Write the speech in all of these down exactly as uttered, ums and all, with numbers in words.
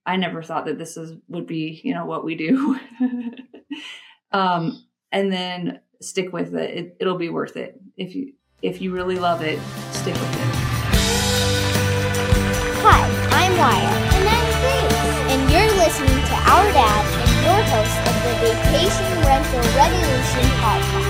I never thought that this is would be, you know, what we do. um, and then stick with it. it. It'll be worth it. If you if you really love it, stick with it. Hi, I'm Wyatt. And I'm Grace. And you're listening to Our Dad and your host of the Vacation Rental Revolution podcast.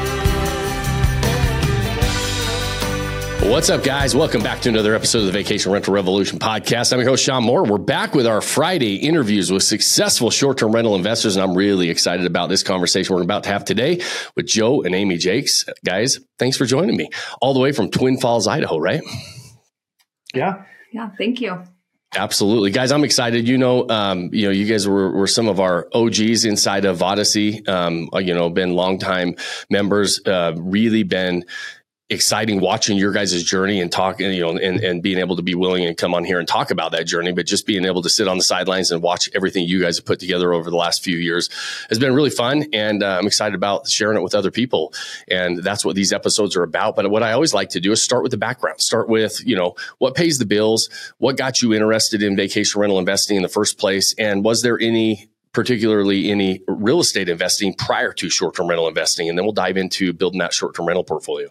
What's up, guys? Welcome back to another episode of the Vacation Rental Revolution podcast. I'm your host, Sean Moore. We're back with our Friday interviews with successful short-term rental investors, and I'm really excited about this conversation we're about to have today with Joe and Amy Jakes. Guys, thanks for joining me. All the way from Twin Falls, Idaho, right? Yeah. Yeah, thank you. Absolutely. Guys, I'm excited. You know, um, you know, you guys were, were some of our O Gs inside of Odyssey, um, you know, been longtime members, uh, really been exciting watching your guys' journey and talk, and, you know, and, and being able to be willing and come on here and talk about that journey, but just being able to sit on the sidelines and watch everything you guys have put together over the last few years has been really fun. And uh, I'm excited about sharing it with other people. And that's what these episodes are about. But what I always like to do is start with the background, start with, you know, what pays the bills, what got you interested in vacation rental investing in the first place? And was there any particularly any real estate investing prior to short-term rental investing? And then we'll dive into building that short-term rental portfolio.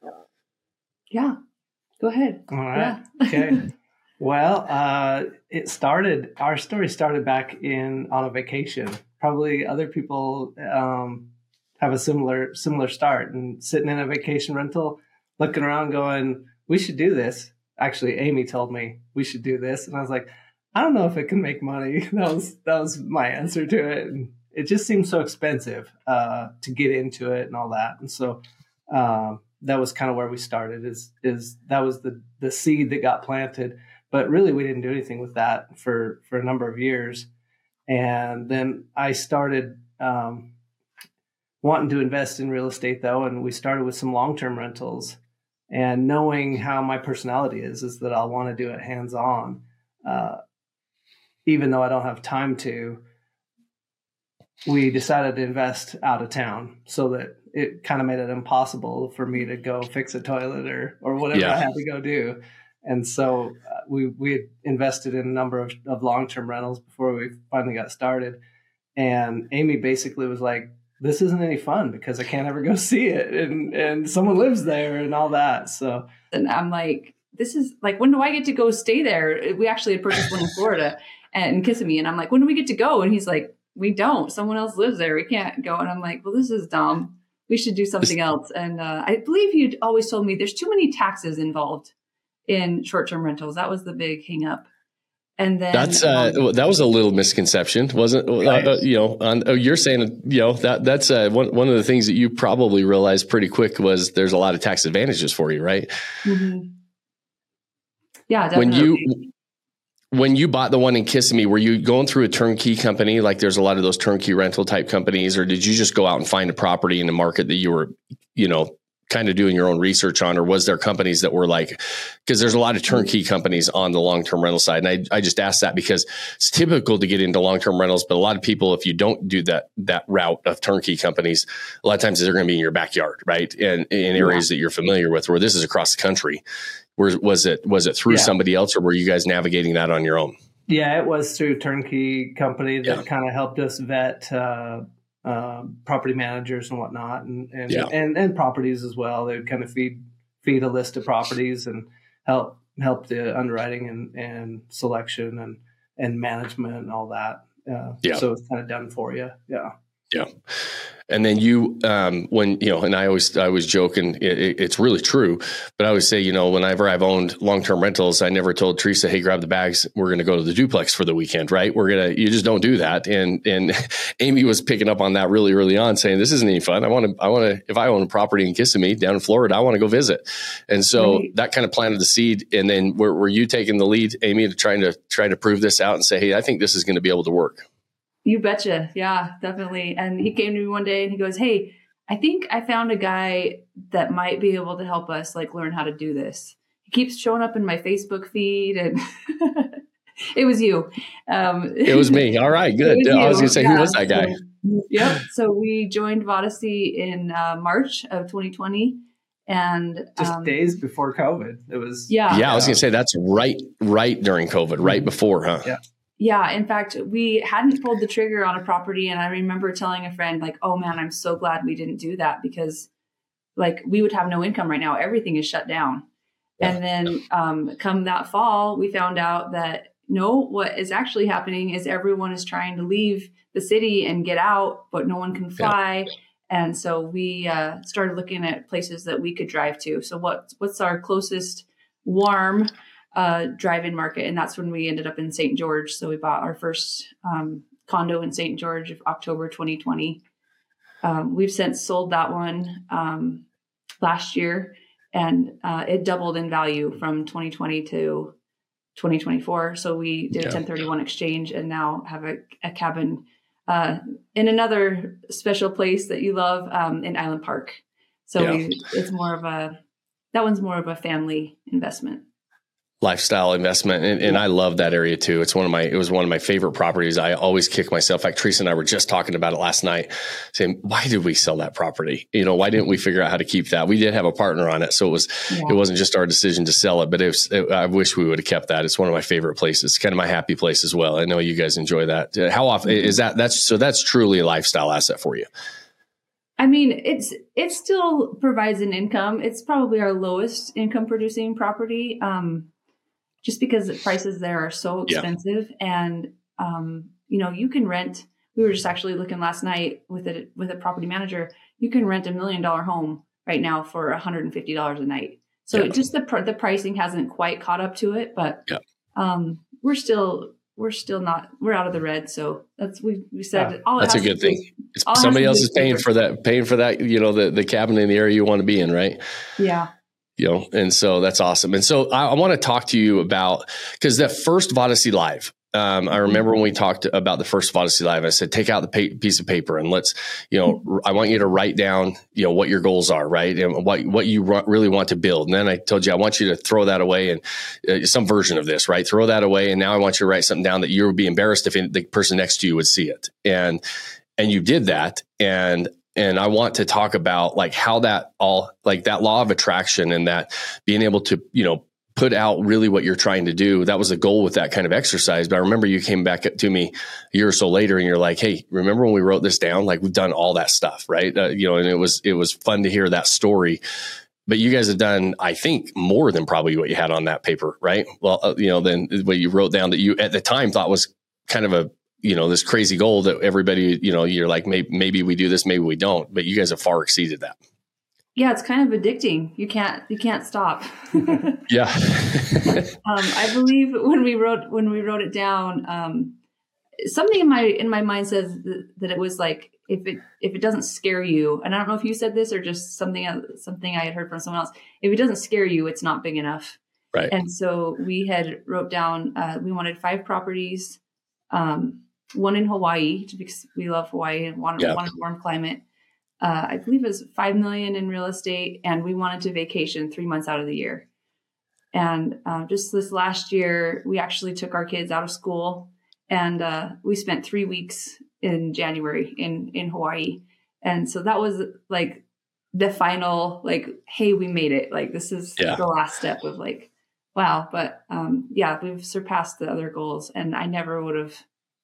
Yeah, go ahead. All right. Yeah. Okay. Well, uh, it started, our story started back in on a vacation. Probably other people um, have a similar similar start, and sitting in a vacation rental, looking around going, we should do this. Actually, Amy told me we should do this. And I was like, I don't know if it can make money. That was, that was my answer to it. And it just seemed so expensive uh, to get into it and all that. And so, um, that was kind of where we started is, is that was the, the seed that got planted, but really we didn't do anything with that for, for a number of years. And then I started, um, wanting to invest in real estate though. And we started with some long-term rentals, and knowing how my personality is, is that I'll want to do it hands-on, uh, even though I don't have time to. We decided to invest out of town so that it kind of made it impossible for me to go fix a toilet or, or whatever Yeah. I had to go do. And so uh, we, we had invested in a number of, of long-term rentals before we finally got started. And Amy basically was like, this isn't any fun because I can't ever go see it. And, and someone lives there and all that. So, And I'm like, this is like, when do I get to go stay there? We actually had purchased one in Florida and in Kissimmee. And I'm like, when do we get to go? And he's like, we don't. Someone else lives there. We can't go. And I'm like, well, this is dumb. We should do something else. And uh, I believe you'd always told me there's too many taxes involved in short-term rentals. That was the big hang up. And then That's uh, um, that was a little misconception, wasn't it? Right. Uh, you know, on, oh, you're saying, you know, that that's uh, one one of the things that you probably realized pretty quick was there's a lot of tax advantages for you, right? Mm-hmm. Yeah, definitely. When you when you bought the one in Kissimmee, were you going through a turnkey company? Like there's a lot of those turnkey rental type companies, or did you just go out and find a property in the market that you were, you know, kind of doing your own research on? Or was there companies that were like, because there's a lot of turnkey companies on the long-term rental side. And I, I just asked that because it's typical to get into long-term rentals, but a lot of people, if you don't do that, that route of turnkey companies, a lot of times they're going to be in your backyard, right? And in areas yeah. that you're familiar with, where this is across the country. Where, was it, was it through yeah. somebody else, or were you guys navigating that on your own? Yeah, it was through a turnkey company that yeah. kind of helped us vet, uh, Uh, property managers and whatnot, and and, yeah. and and properties as well. They would kind of feed feed a list of properties and help help the underwriting and, and selection and and management and all that. Uh, yeah. So it's kind of done for you. Yeah. Yeah. And then you, um, when, you know, and I always, I was joking, it, it, it's really true, but I always say, you know, whenever I've owned long-term rentals, I never told Teresa, hey, grab the bags. We're going to go to the duplex for the weekend, right? We're going to, you just don't do that. And, and Amy was picking up on that really early on, saying, this isn't any fun. I want to, I want to, if I own a property in Kissimmee down in Florida, I want to go visit. And so right. that kind of planted the seed. And then were, were you taking the lead, Amy, to trying to try to prove this out and say, hey, I think this is going to be able to work? You betcha. Yeah, definitely. And he came to me one day and he goes, hey, I think I found a guy that might be able to help us like learn how to do this. He keeps showing up in my Facebook feed, and it was you. Um, it was me. All right, good. Was I was going to say, yeah. Who was that guy? So, yep. So we joined Vodacy in uh, March of twenty twenty. And just um, days before COVID. It was. Yeah. Yeah. I was going to say that's right, right during COVID, right before, huh? Yeah. Yeah. In fact, we hadn't pulled the trigger on a property. And I remember telling a friend like, oh man, I'm so glad we didn't do that because like we would have no income right now. Everything is shut down. Yeah. And then um, come that fall, we found out that no, what is actually happening is everyone is trying to leave the city and get out, but no one can fly. Yeah. And so we uh, started looking at places that we could drive to. So what what's our closest warm uh, drive-in market? And that's when we ended up in Saint George. So we bought our first um, condo in Saint George of October twenty twenty. Um, we've since sold that one um, last year, and uh, it doubled in value from twenty twenty to twenty twenty-four. So we did yeah. a ten thirty-one exchange and now have a, a cabin uh, in another special place that you love um, in Island Park. So yeah. we, it's more of a, that one's more of a family investment. Lifestyle investment. And, and I love that area too. It's one of my, it was one of my favorite properties. I always kick myself. Like Teresa and I were just talking about it last night saying, why did we sell that property? You know, why didn't we figure out how to keep that? We did have a partner on it. So it was, yeah. it wasn't just our decision to sell it, but it was, it, I wish we would have kept that. It's one of my favorite places, kind of my happy place as well. I know you guys enjoy that. How often is that? That's so that's truly a lifestyle asset for you. I mean, it's, it still provides an income. It's probably our lowest income producing property. Um, just because the prices there are so expensive. Yeah. And, um, you know, you can rent, we were just actually looking last night with a, with a property manager, you can rent a million dollar home right now for one hundred fifty dollars a night. So yeah. just the, the pricing hasn't quite caught up to it, but, yeah. um, we're still, we're still not, we're out of the red. So that's, we, we said, yeah. all that's a good thing. Do, it's, somebody else is paying for that, paying for that, you know, the, the cabin in the area you want to be in. Right. Yeah. You know, and so that's awesome. And so I, I want to talk to you about, because that first Vodacy Live, um, I remember when we talked about the first Vodacy Live, I said, take out the pa- piece of paper and let's, you know, mm-hmm. I want you to write down, you know, what your goals are, right? And what, what you r- really want to build. And then I told you, I want you to throw that away and uh, some version of this, right? Throw that away. And now I want you to write something down that you would be embarrassed if the person next to you would see it. And, and you did that. And And I want to talk about like how that all, like that law of attraction and that being able to, you know, put out really what you're trying to do. That was a goal with that kind of exercise. But I remember you came back to me a year or so later and you're like, hey, remember when we wrote this down? Like we've done all that stuff, right? Uh, you know, and it was, it was fun to hear that story. But you guys have done, I think, more than probably what you had on that paper, right? Well, uh, you know, then what you wrote down that you at the time thought was kind of a, you know, this crazy goal that everybody, you know, you're like, maybe, maybe we do this, maybe we don't, but you guys have far exceeded that. Yeah. It's kind of addicting. You can't, you can't stop. Yeah. um, I believe when we wrote, when we wrote it down, um, something in my, in my mind says that, that it was like, if it, if it doesn't scare you, and I don't know if you said this or just something, something I had heard from someone else, if it doesn't scare you, it's not big enough. Right. And so we had wrote down, uh, we wanted five properties, um, one in Hawaii because we love Hawaii and wanted, yeah. wanted warm climate. Uh, I believe it was five million in real estate, and we wanted to vacation three months out of the year. And uh, just this last year, we actually took our kids out of school, and uh, we spent three weeks in January in in Hawaii. And so that was like the final, like, hey, we made it. Like this is yeah. the last step of like, wow. But um, yeah, we've surpassed the other goals, and I never would have.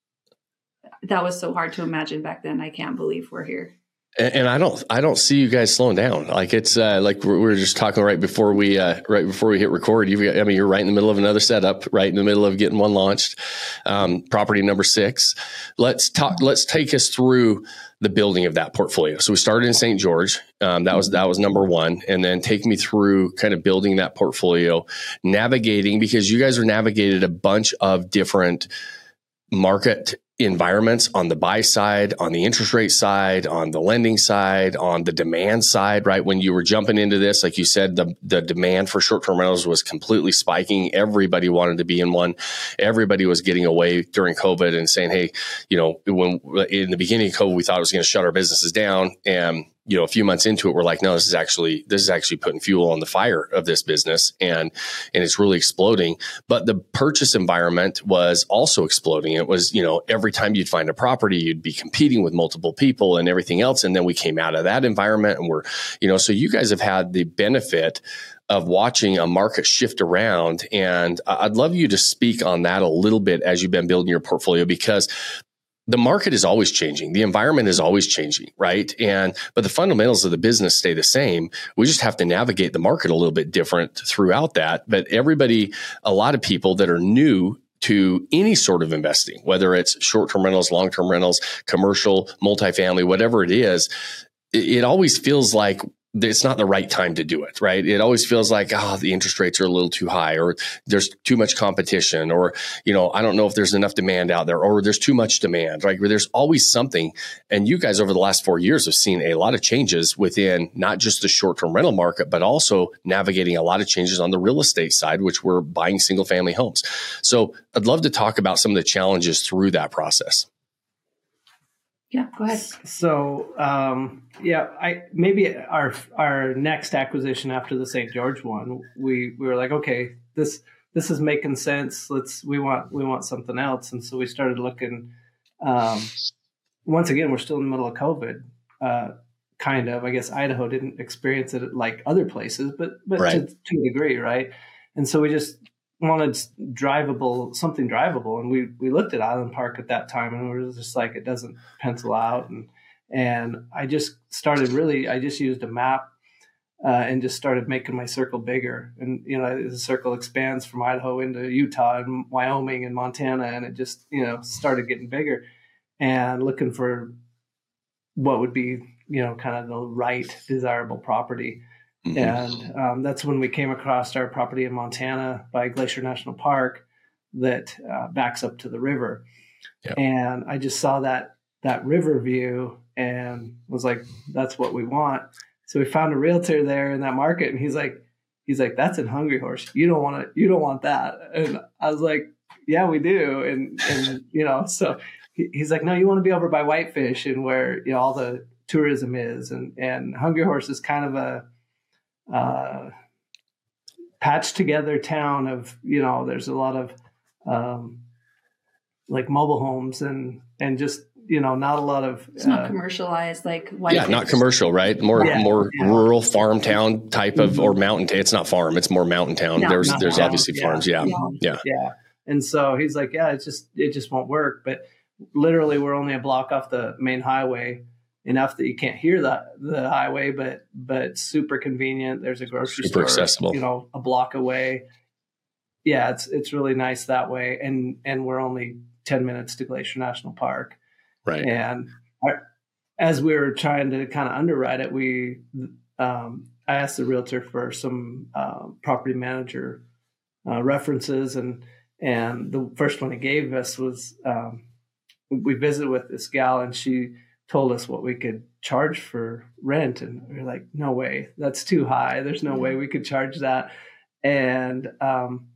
That was so hard to imagine back then. I can't believe we're here. And, and I don't, I don't see you guys slowing down. Like it's uh, like we were just talking right before we, uh, right before we hit record. You've got, I mean, you're right in the middle of another setup, right in the middle of getting one launched. Um, property number six. Let's talk. Let's take us through the building of that portfolio. So we started in Saint George. Um, that was that was number one, and then take me through kind of building that portfolio, navigating because you guys are navigated a bunch of different market environments on the buy side, on the interest rate side, on the lending side, on the demand side, right? When you were jumping into this, like you said, the, the demand for short-term rentals was completely spiking. Everybody wanted to be in one. Everybody was getting away during COVID and saying, hey, you know, when in the beginning of COVID, we thought it was going to shut our businesses down. And you know, a few months into it, we're like, no, this is actually, this is actually putting fuel on the fire of this business. And, and it's really exploding. But the purchase environment was also exploding. It was, you know, every time you'd find a property, you'd be competing with multiple people and everything else. And then we came out of that environment and we're, you know, so you guys have had the benefit of watching a market shift around. And I'd love you to speak on that a little bit as you've been building your portfolio, because the market is always changing. The environment is always changing, right? And, but the fundamentals of the business stay the same. We just have to navigate the market a little bit different throughout that. But everybody, a lot of people that are new to any sort of investing, whether it's short-term rentals, long-term rentals, commercial, multifamily, whatever it is, it, it always feels like it's not the right time to do it, right? It always feels like, oh, the interest rates are a little too high, or there's too much competition, or, you know, I don't know if there's enough demand out there, or there's too much demand, right? There's always something. And you guys over the last four years have seen a lot of changes within not just the short-term rental market, but also navigating a lot of changes on the real estate side, which we're buying single family homes. So I'd love to talk about some of the challenges through that process. Yeah, go ahead. So, um, yeah, I maybe our our next acquisition after the Saint George one, we, we were like, okay, this this is making sense. Let's we want we want something else, and so we started looking. Um, once again, we're still in the middle of COVID, uh, kind of. I guess Idaho didn't experience it like other places, but but right. to, to a degree, right? And so we just wanted drivable, something drivable. And we, we looked at Island Park at that time, and we were just like, it doesn't pencil out. And, and I just started really, I just used a map uh, and just started making my circle bigger. And, you know, the circle expands from Idaho into Utah and Wyoming and Montana. And it just, you know, started getting bigger and looking for what would be, you know, kind of the right desirable property. Mm-hmm. And um, that's when we came across our property in Montana by Glacier National Park that uh, backs up to the river. Yep. And I just saw that that river view and was like, that's what we want. So we found a realtor there in that market, and he's like, he's like, that's in Hungry Horse. You don't want to, you don't want that. And I was like, yeah, we do. And and you know, so he, he's like, no, you want to be over by Whitefish and where, you know, all the tourism is, and and Hungry Horse is kind of a uh, patched together town of, you know, there's a lot of um, like mobile homes and, and just, you know, not a lot of, it's not uh, commercialized, like white yeah, not commercial, right? More, yeah, more yeah. rural farm town type of, mm-hmm. or mountain. T- it's not farm. It's more mountain town. No, there's, not there's town. obviously yeah. farms. Yeah. yeah. Yeah. Yeah. And so he's like, yeah, it's just, it just won't work. But literally we're only a block off the main highway, enough that you can't hear the the highway, but but super convenient. There's a grocery super store, accessible, you know, a block away. Yeah, it's it's really nice that way, and and we're only ten minutes to Glacier National Park, right? And our, as we were trying to kind of underwrite it, we um, I asked the realtor for some uh, property manager uh, references, and and the first one he gave us was um, we visited with this gal, and she told us what we could charge for rent. And we were like, no way, that's too high. There's no way we could charge that. And, um,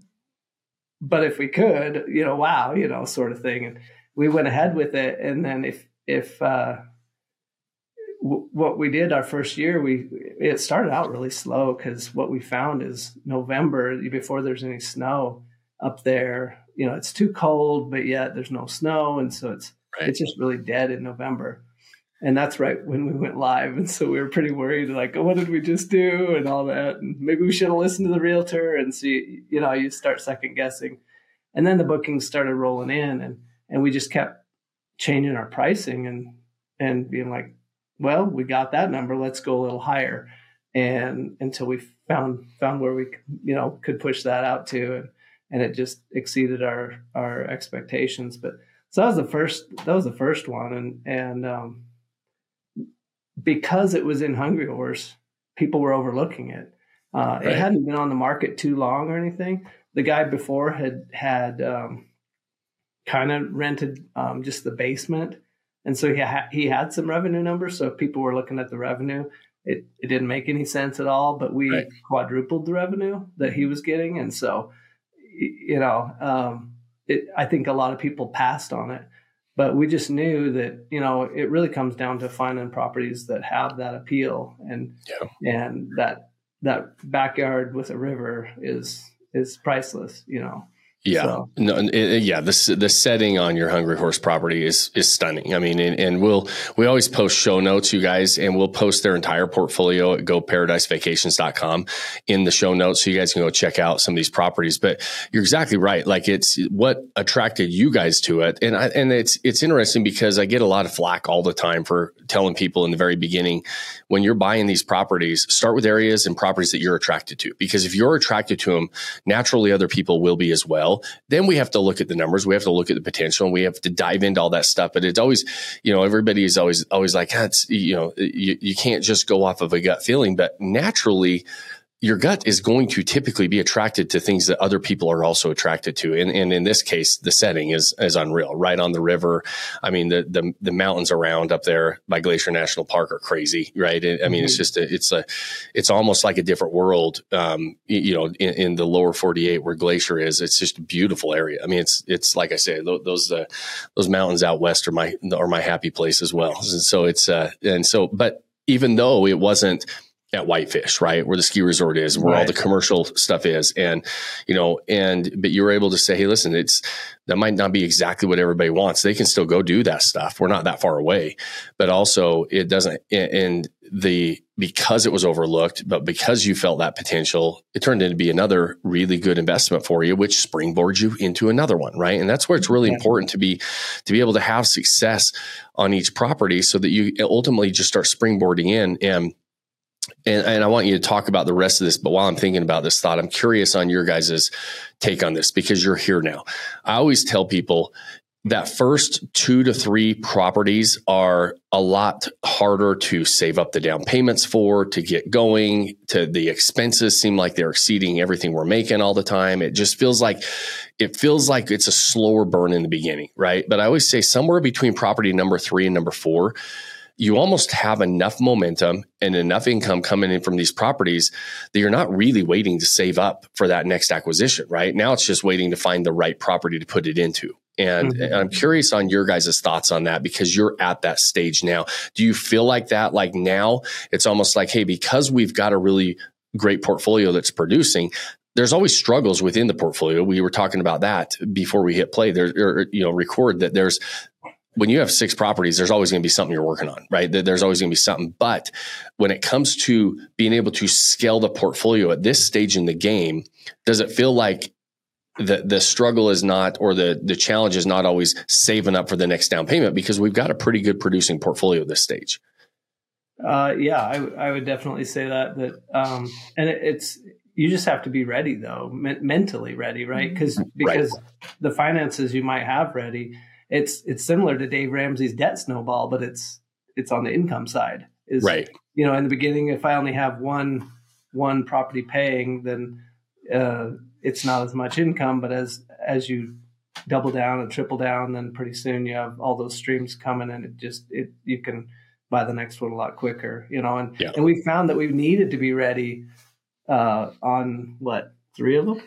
but if we could, you know, wow, you know, sort of thing. And we went ahead with it. And then if, if, uh, w- what we did our first year, we, it started out really slow, because what we found is November, before there's any snow up there, you know, it's too cold, but yet there's no snow. And so it's, Right. It's just really dead in November. And that's right when we went live. And so we were pretty worried, like, oh, what did we just do? And all that. And maybe we should have listened to the realtor, and see, you know, you start second guessing. And then the bookings started rolling in, and, and we just kept changing our pricing and, and being like, well, we got that number, let's go a little higher. And until we found, found where we, you know, could push that out to, and, and it just exceeded our, our expectations. But So that was the first, that was the first one. And, and, um, because it was in Hungry Horse, people were overlooking it. Uh, right. It hadn't been on the market too long or anything. The guy before had, had, um, kind of rented, um, just the basement. And so he had, he had some revenue numbers. So if people were looking at the revenue, it, it didn't make any sense at all, but we right. quadrupled the revenue that he was getting. And so, you know, um, It, I think a lot of people passed on it, but we just knew that, you know, it really comes down to finding properties that have that appeal, and yeah. and that that backyard with a river is is priceless, you know. Yeah, So. no, it, it, yeah. The the setting on your Hungry Horse property is is stunning. I mean, and, and we'll we always post show notes, you guys, and we'll post their entire portfolio at go paradise vacations dot com in the show notes, so you guys can go check out some of these properties. But you're exactly right. Like, it's what attracted you guys to it, and I, and it's it's interesting because I get a lot of flack all the time for telling people in the very beginning, when you're buying these properties, start with areas and properties that you're attracted to, because if you're attracted to them, naturally other people will be as well. Then we have to look at the numbers. We have to look at the potential, and we have to dive into all that stuff. But it's always, you know, everybody is always, always like, ah, it's, you know, you, you can't just go off of a gut feeling, but naturally your gut is going to typically be attracted to things that other people are also attracted to. And, and in this case, the setting is, is unreal, right on the river. I mean, the, the, the mountains around up there by Glacier National Park are crazy, right? I mean, mm-hmm. it's just, a, it's a, it's almost like a different world, um, you know, in, in the lower forty-eight where Glacier is. It's just a beautiful area. I mean, it's, it's like I say, those, uh, those mountains out west are my, are my happy place as well. And so it's, uh, and so, but even though it wasn't at Whitefish, right, where the ski resort is, where right. all the commercial stuff is, and you know, and but you're able to say, hey, listen, it's that might not be exactly what everybody wants. They can still go do that stuff. We're not that far away, but also it doesn't. And the because it was overlooked, but because you felt that potential, it turned into be another really good investment for you, which springboards you into another one, right? And that's where it's really yeah. important to be to be able to have success on each property, so that you ultimately just start springboarding in. And And, and I want you to talk about the rest of this, but while I'm thinking about this thought, I'm curious on your guys' take on this, because you're here now. I always tell people that first two to three properties are a lot harder to save up the down payments for, to get going, to the expenses seem like they're exceeding everything we're making all the time. It just feels like, it feels like it's a slower burn in the beginning, right? But I always say somewhere between property number three and number four, you almost have enough momentum and enough income coming in from these properties that you're not really waiting to save up for that next acquisition, right? Now it's just waiting to find the right property to put it into. And, mm-hmm. and I'm curious on your guys' thoughts on that, because you're at that stage now. Do you feel like that? Like now it's almost like, hey, because we've got a really great portfolio that's producing, there's always struggles within the portfolio. We were talking about that before we hit play there, or, you know, record that there's, when you have six properties, there's always going to be something you're working on, right? There's always going to be something. But when it comes to being able to scale the portfolio at this stage in the game, does it feel like the the struggle is not, or the the challenge is not always saving up for the next down payment, because we've got a pretty good producing portfolio at this stage? Uh, yeah, I, I would definitely say that. That um, and it, it's you just have to be ready, though, me- mentally ready, right? Because because right. the finances you might have ready. It's it's similar to Dave Ramsey's debt snowball, but it's it's on the income side. Is right. You know, in the beginning, if I only have one one property paying, then uh, it's not as much income. But as as you double down and triple down, then pretty soon you have all those streams coming, and it just it you can buy the next one a lot quicker. You know, and yeah. and we found that we needed to be ready uh, on what three of them.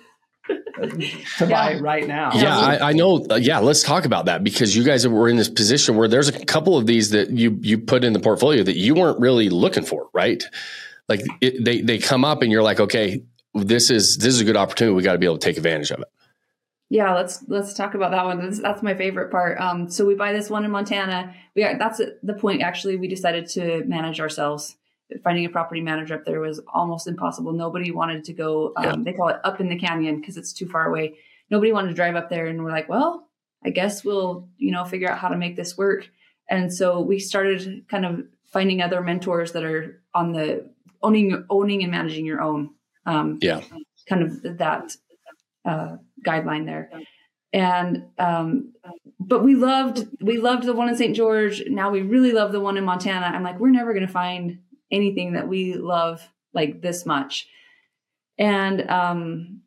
to buy yeah. right now. Yeah, I, I know. Uh, yeah, let's talk about that, because you guys were in this position where there's a couple of these that you you put in the portfolio that you weren't really looking for, right? Like it, they they come up and you're like, okay, this is this is a good opportunity. We got to be able to take advantage of it. Yeah, let's let's talk about that one. That's, that's my favorite part. Um, so we buy this one in Montana. We are, that's the point. Actually, we decided to manage ourselves. Finding a property manager up there was almost impossible. Nobody wanted to go, um, yeah. they call it up in the canyon because it's too far away. Nobody wanted to drive up there. And we're like, well, I guess we'll, you know, figure out how to make this work. And so we started kind of finding other mentors that are on the owning, owning and managing your own, um, yeah, kind of that uh, guideline there. And, um, but we loved, we loved the one in Saint George. Now we really love the one in Montana. I'm like, we're never going to find anything that we love like this much. And um,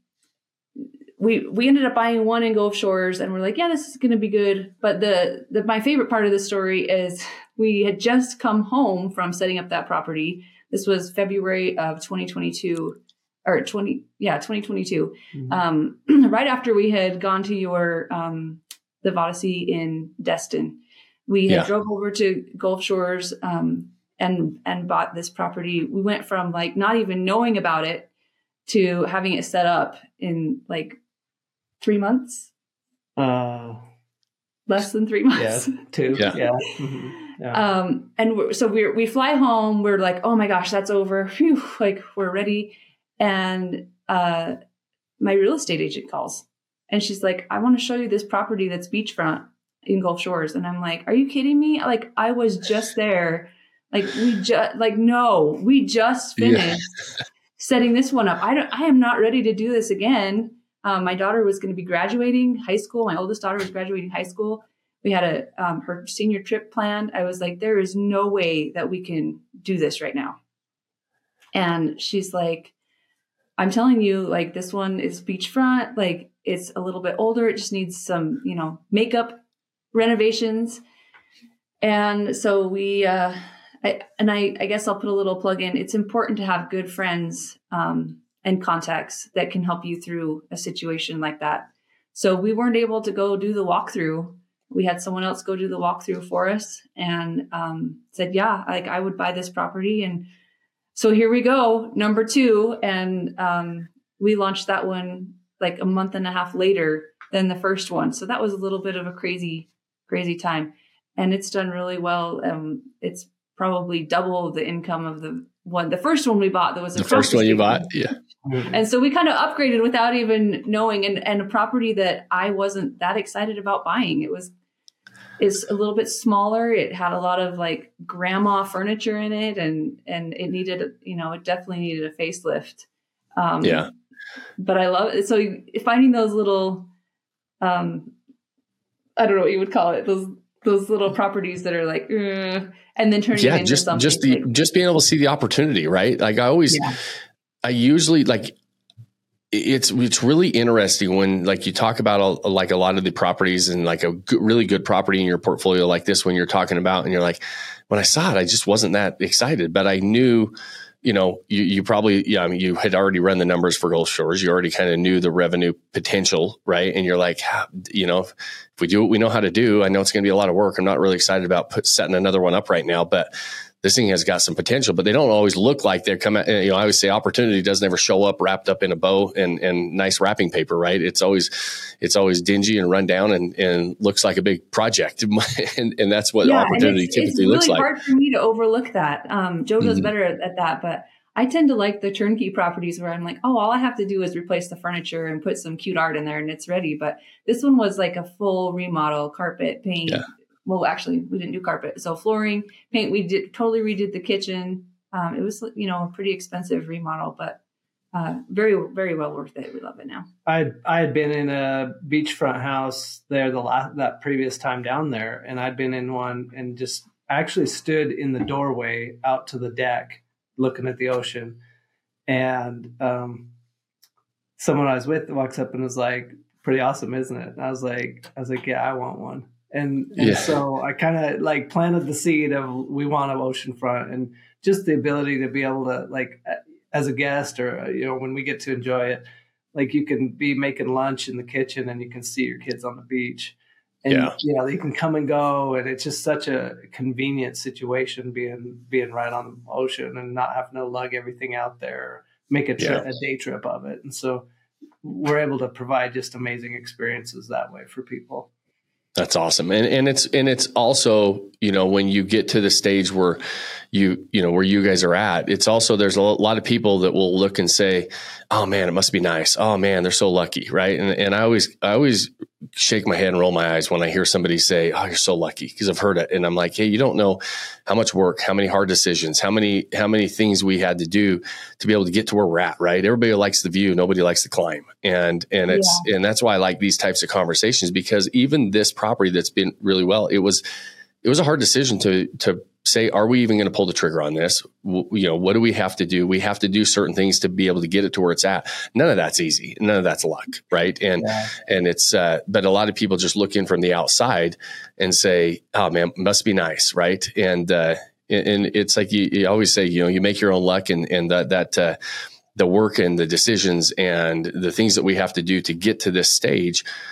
we we ended up buying one in Gulf Shores, and we're like, yeah, this is going to be good. But the, the my favorite part of the story is we had just come home from setting up that property. This was February of twenty twenty-two, or twenty yeah twenty twenty-two. Mm-hmm. Um, right after we had gone to your um, the Vodacy in Destin, we had yeah. drove over to Gulf Shores. Um, and and bought this property. We went from like not even knowing about it to having it set up in like three months, Uh, less than three yeah, months. two. Yeah. Yeah. Mhm. Yeah. Um, and we're, so we we fly home. We're like, oh my gosh, that's over. Phew, like we're ready. And uh, my real estate agent calls, and she's like, I want to show you this property that's beachfront in Gulf Shores. And I'm like, are you kidding me? Like, I was just there. Like we just like no, we just finished yeah. setting this one up. I don't. I am not ready to do this again. Um, my daughter was going to be graduating high school. My oldest daughter was graduating high school. We had a um, her senior trip planned. I was like, there is no way that we can do this right now. And she's like, I'm telling you, like, this one is beachfront. Like, it's a little bit older. It just needs some, you know, makeup renovations. And so we, uh, I, and I, I guess I'll put a little plug in. It's important to have good friends um, and contacts that can help you through a situation like that. So we weren't able to go do the walkthrough. We had someone else go do the walkthrough for us and um, said, yeah, like I would buy this property. And so here we go, number two. And um, we launched that one like a month and a half later than the first one. So that was a little bit of a crazy, crazy time. And it's done really well. Um, it's probably double the income of the one, the first one we bought that was the first one you bought. Yeah. And so we kind of upgraded without even knowing, and, and a property that I wasn't that excited about buying. It was, it's a little bit smaller. It had a lot of like grandma furniture in it, and, and it needed, you know, it definitely needed a facelift. Um, yeah. But I love it. So finding those little, um, I don't know what you would call it. Those, those little properties that are like, uh, and then turning yeah, it into just, something. just the, like, just being able to see the opportunity, right? Like I always, yeah. I usually like, it's, it's really interesting when like you talk about a, like a lot of the properties and like a good, really good property in your portfolio, like this one you're talking about. And you're like, when I saw it, I just wasn't that excited, but I knew, you know, you, you probably, yeah, I mean, you had already run the numbers for Gulf Shores. You already kind of knew the revenue potential, right? And you're like, you know, if, if we do what we know how to do, I know it's going to be a lot of work. I'm not really excited about put, setting another one up right now, but this thing has got some potential, but they don't always look like they're coming. You know, I always say opportunity doesn't ever show up wrapped up in a bow and, and nice wrapping paper, right? It's always, it's always dingy and run down and, and looks like a big project. and, and that's what yeah, opportunity it's, typically it's really looks like. It's hard for me to overlook that. Um, Joe does mm-hmm. better at, at that, but I tend to like the turnkey properties where I'm like, oh, all I have to do is replace the furniture and put some cute art in there and it's ready. But this one was like a full remodel, carpet, paint. Yeah. Well, actually, we didn't do carpet. So flooring, paint, we did totally redid the kitchen. Um, it was, you know, a pretty expensive remodel, but uh, very, very well worth it. We love it now. I I had been in a beachfront house there the last, that previous time down there. And I'd been in one and just actually stood in the doorway out to the deck looking at the ocean. And um, someone I was with walks up and was like, pretty awesome, isn't it? And I was like, I was like, yeah, I want one. And, and yeah. so I kind of like planted the seed of we want an oceanfront, and just the ability to be able to like as a guest or, you know, when we get to enjoy it, like you can be making lunch in the kitchen and you can see your kids on the beach and, yeah. you know, you can come and go. And it's just such a convenient situation being, being right on the ocean and not having to lug everything out there, make a, trip, yeah. a day trip of it. And so we're able to provide just amazing experiences that way for people. That's awesome. And and it's and it's also, you know, when you get to the stage where you, you know, where you guys are at, it's also, there's a lot of people that will look and say, oh man, it must be nice. Oh man, they're so lucky. Right. And and I always, I always shake my head and roll my eyes when I hear somebody say, oh, you're so lucky, because I've heard it. And I'm like, hey, you don't know how much work, how many hard decisions, how many, how many things we had to do to be able to get to where we're at. Right. Everybody likes the view. Nobody likes the climb. And, and it's, yeah. and that's why I like these types of conversations, because even this property that's been really well, it was, it was a hard decision to, to say, are we even going to pull the trigger on this? W- you know, what do we have to do? We have to do certain things to be able to get it to where it's at. None of that's easy. None of that's luck. Right. And, yeah. and it's, uh, but a lot of people just look in from the outside and say, oh man, must be nice. Right. And, uh, and it's like you, you always say, you know, you make your own luck, and, and that, that, uh, the work and the decisions and the things that we have to do to get to this stage,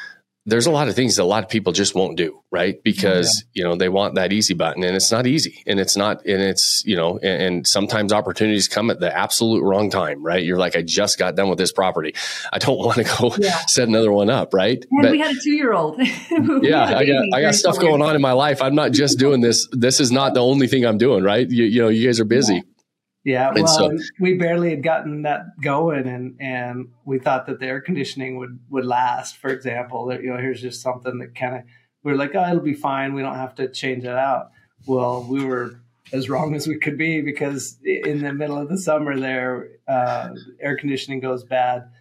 there's a lot of things that a lot of people just won't do, right? Because, yeah. you know, they want that easy button, and it's not easy, and it's not, and it's, you know, and, and sometimes opportunities come at the absolute wrong time, right? You're like, I just got done with this property. I don't want to go yeah. set another one up, right? And but, we had a two-year-old. yeah, I got, I got stuff going on in my life. I'm not just doing this. This is not the only thing I'm doing, right? You, you know, you guys are busy. Yeah. Yeah, well, so, we barely had gotten that going, and, and we thought that the air conditioning would, would last. For example, that, you know, here's just something that kind of, we we're like, oh, it'll be fine. We don't have to change it out. Well, we were as wrong as we could be, because in the middle of the summer there, uh, air conditioning goes bad,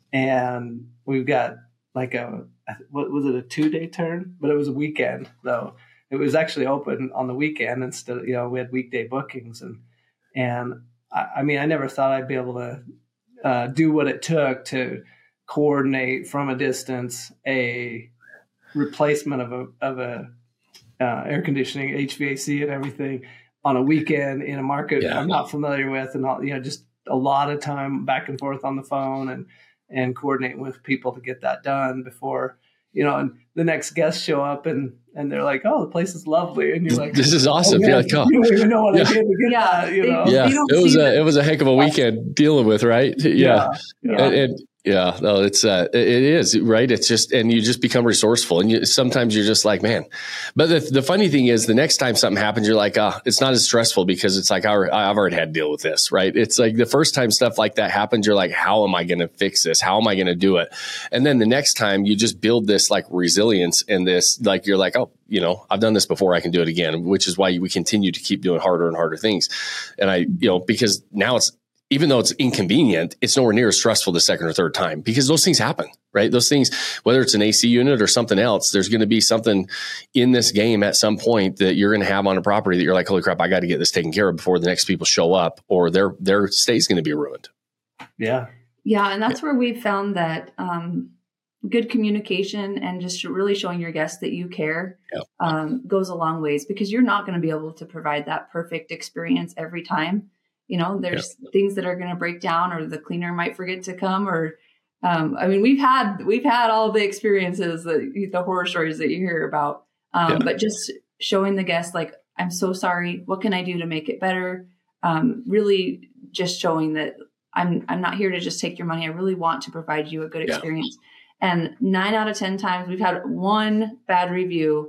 and we've got like a, what was it, a two day turn? But it was a weekend though. It was actually open on the weekend instead of, you know, we had weekday bookings, and And I, I mean, I never thought I'd be able to uh, do what it took to coordinate from a distance a replacement of a of a uh, air conditioning, H V A C, and everything on a weekend in a market yeah. I'm not familiar with, and all, you know, just a lot of time back and forth on the phone and and coordinating with people to get that done before, you know, and the next guests show up and. And they're like, "Oh, the place is lovely," and you're like, "This is awesome." Oh, yeah, like, oh. You don't even know what yeah. I did to get yeah. that, you know? Yeah, it was a it was a heck of a weekend dealing with, right? Yeah, yeah. yeah. And, and yeah, no, it's uh, it, it is right. It's just, and you just become resourceful, and you, sometimes you're just like, man. But the the funny thing is, the next time something happens, you're like, ah, oh, it's not as stressful because it's like, I've already had to deal with this, right? It's like the first time stuff like that happens, you're like, how am I going to fix this? How am I going to do it? And then the next time, you just build this like resilience and this, like you're like, oh, you know, I've done this before, I can do it again, which is why we continue to keep doing harder and harder things. And I, you know, because now it's, even though it's inconvenient, it's nowhere near as stressful the second or third time, because those things happen, right? Those things, whether it's an A C unit or something else, there's going to be something in this game at some point that you're going to have on a property that you're like, holy crap, I got to get this taken care of before the next people show up, or their, their stay's going to be ruined. Yeah. Yeah. And that's where we've found that, um, good communication and just really showing your guests that you care yeah. um, goes a long ways, because you're not going to be able to provide that perfect experience every time. You know, there's yeah. things that are going to break down, or the cleaner might forget to come, or, um, I mean, we've had, we've had all the experiences, that the horror stories that you hear about, um, yeah. but just showing the guests, like, I'm so sorry. What can I do to make it better? Um, really just showing that I'm, I'm not here to just take your money. I really want to provide you a good experience. Yeah. And nine out of ten times we've had one bad review,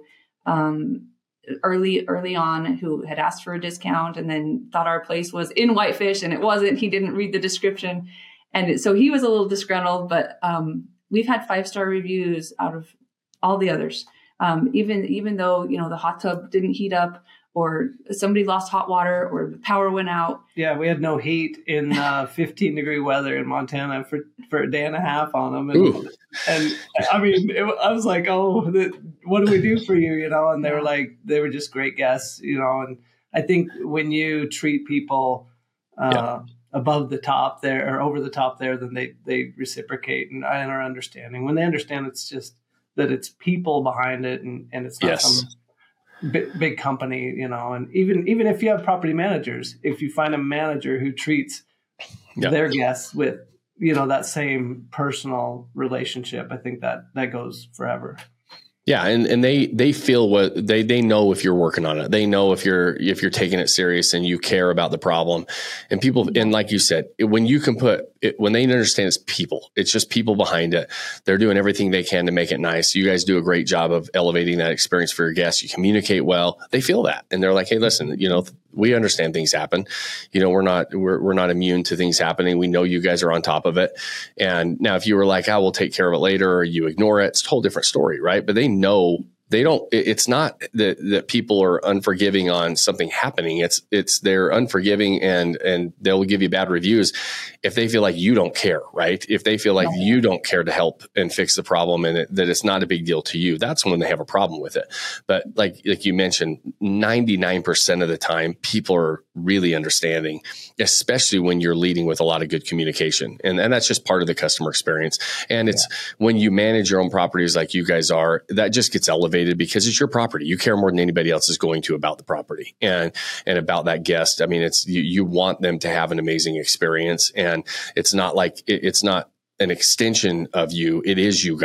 um, early, early on, who had asked for a discount and then thought our place was in Whitefish, and it wasn't. He didn't read the description. And so he was a little disgruntled, but, um, we've had five-star reviews out of all the others. Um, even, even though, you know, the hot tub didn't heat up, or somebody lost hot water, or the power went out. Yeah, we had no heat in uh, fifteen degree weather in Montana for, for a day and a half on them. And, and I mean, it, I was like, oh, the, what do we do for you? You know, and they were like, they were just great guests, you know. And I think when you treat people uh, yeah. above the top there, or over the top there, then they, they reciprocate and, and are understanding. When they understand, it's just that it's people behind it, and, and it's not yes. some Big, big company, you know. And even even if you have property managers, if you find a manager who treats yep. their guests with, you know, that same personal relationship, I think that that goes forever. Yeah, and, and they they feel what they they know if you're working on it. They know if you're if you're taking it serious and you care about the problem. And people, and like you said, when you can put it, when they understand it's people, it's just people behind it. They're doing everything they can to make it nice. You guys do a great job of elevating that experience for your guests. You communicate well. They feel that, and they're like, hey, listen, you know, we understand things happen. You know, we're not we're we're not immune to things happening. We know you guys are on top of it. And now, if you were like, "I will take care of it later," or you ignore it, it's a whole different story, right? But they know. They don't, it's not that, that people are unforgiving on something happening. It's, it's they're unforgiving, and, and they'll give you bad reviews if they feel like you don't care, right? If they feel like you don't care to help and fix the problem, and it, that it's not a big deal to you, that's when they have a problem with it. But like, like you mentioned, ninety-nine percent of the time, people are really understanding, especially when you're leading with a lot of good communication. And, and that's just part of the customer experience. And it's yeah. when you manage your own properties like you guys are, that just gets elevated, because it's your property. You care more than anybody else is going to about the property and, and about that guest. I mean, it's, you, you want them to have an amazing experience, and it's not like, it, it's not an extension of you. It is you guys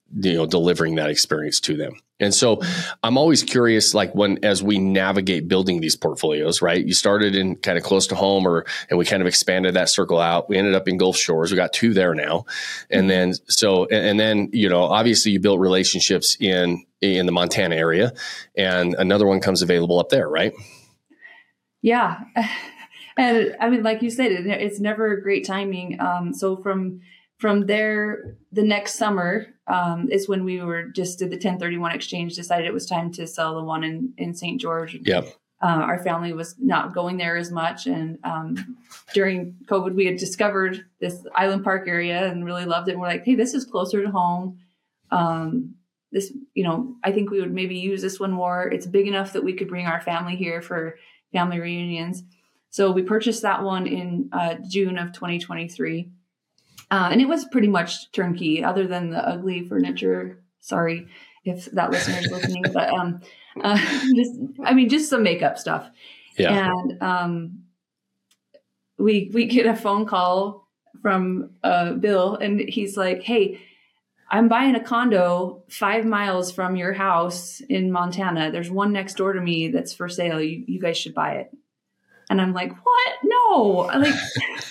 you know, delivering that experience to them. And so I'm always curious, like when, as we navigate building these portfolios, right? You started in kind of close to home, or, and we kind of expanded that circle out. We ended up in Gulf Shores. We got two there now. And then, so, and, and then, you know, obviously you built relationships in, in the Montana area, and another one comes available up there, right? Yeah. And I mean, like you said, it, it's never great timing. Um, so from, From there, the next summer um, is when we were just did the ten thirty-one exchange, decided it was time to sell the one in, in Saint George. Yep. Uh, our family was not going there as much. And um, during COVID, we had discovered this Island Park area and really loved it. And we're like, hey, this is closer to home. Um, this, you know, I think we would maybe use this one more. It's big enough that we could bring our family here for family reunions. So we purchased that one in uh, June of twenty twenty-three. Uh, and it was pretty much turnkey, other than the ugly furniture. Sorry if that listener is listening, but um, uh, just, I mean, just some makeup stuff. Yeah. And um, we we get a phone call from uh, Bill, and he's like, "Hey, I'm buying a condo five miles from your house in Montana. There's one next door to me that's for sale. You you guys should buy it." And I'm like, "What? No!" I'm like.